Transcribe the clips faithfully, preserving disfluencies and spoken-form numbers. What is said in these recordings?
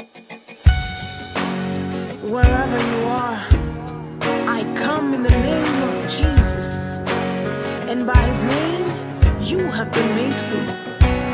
Wherever you are, I come in the name of Jesus, and by his name, you have been made free.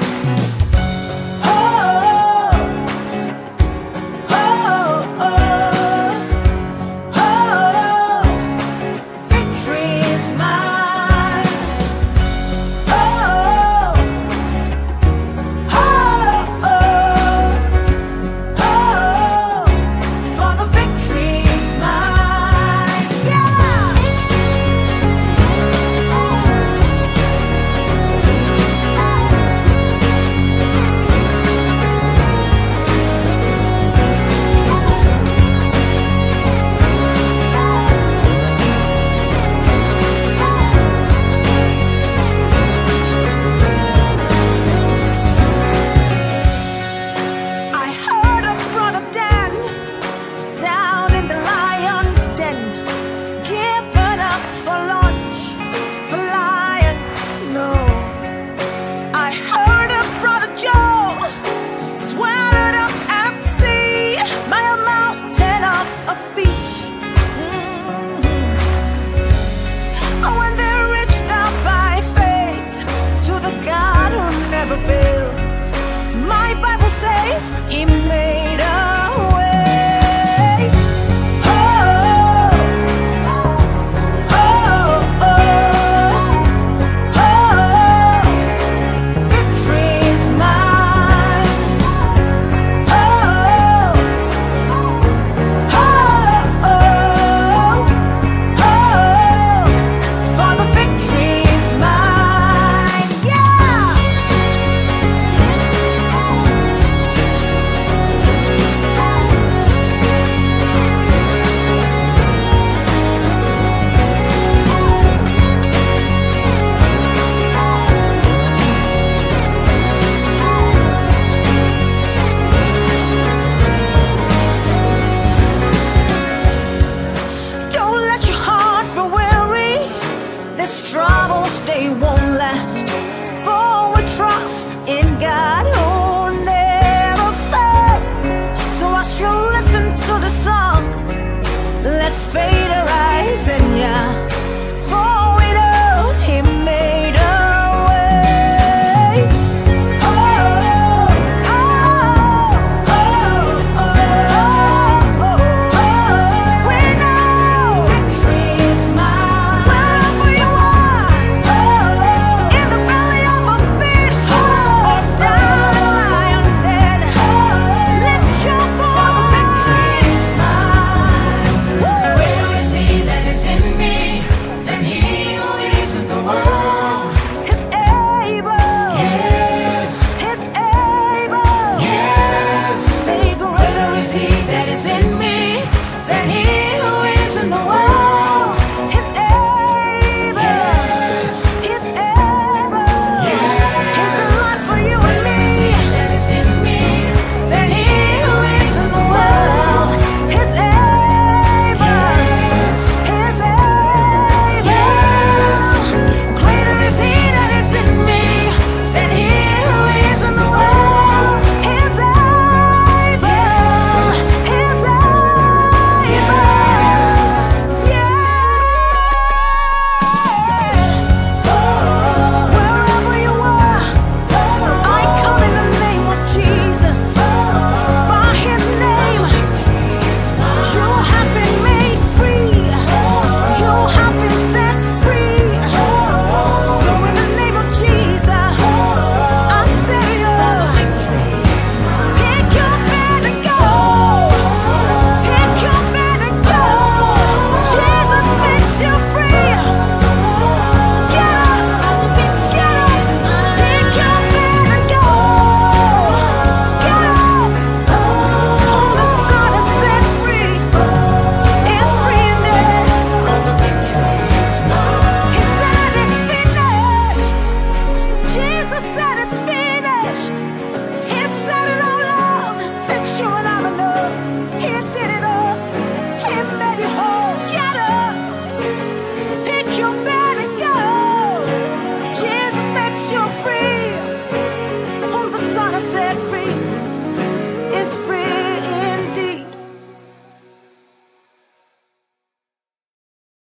He made a way. Oh, oh, oh, oh, victory is mine. Oh, oh, oh, oh, for the victory is mine. Yeah. Troubles, they won't last, for we trust in God who never fails. So I shall listen to the song, let faith